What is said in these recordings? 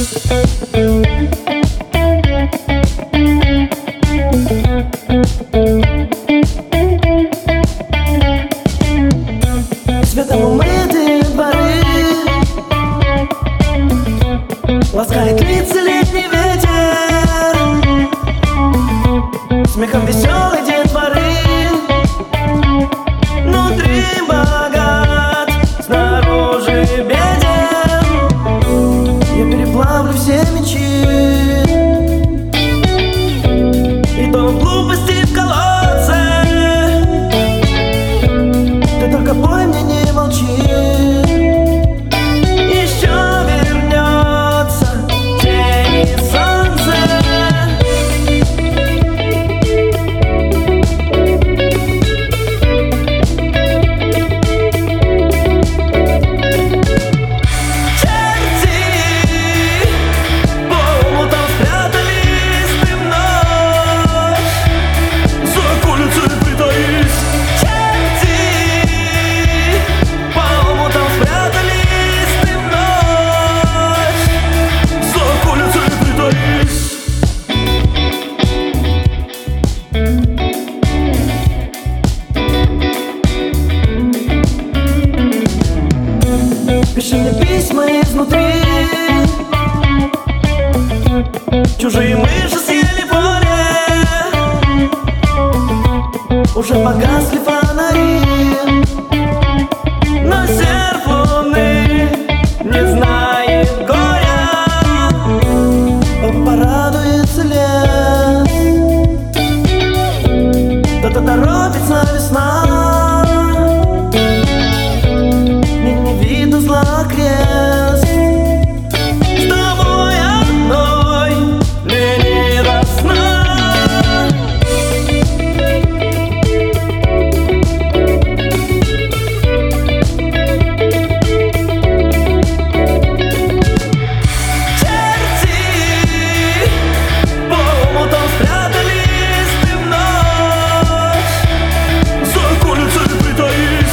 Светом умытые дворы ласкает лица летний ветер, смехом веселой детворы. Внутри богат, снаружи беден. Я переплавлю все мечи, и то в глупости в колодце. Ты только пой мне, не молчи. Еще вернется тень и солнце. Пиши мне письма изнутри. Чужие мыши съели поле, уже погасли фонари, но серп луны не знает горя. Порадуется лес, кто-то торопится весна. Крест с тобой одной мне не до сна. Черти по омутам спрятались ты в ночь, за улицей притаись.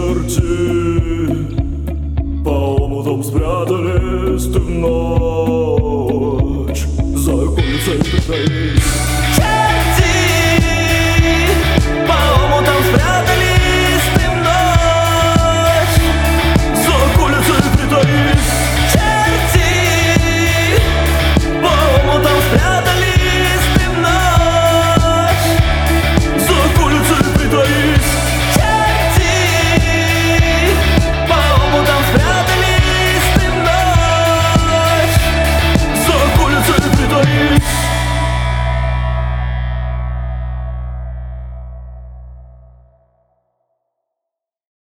Черти по омутам спрятались ты в ночь.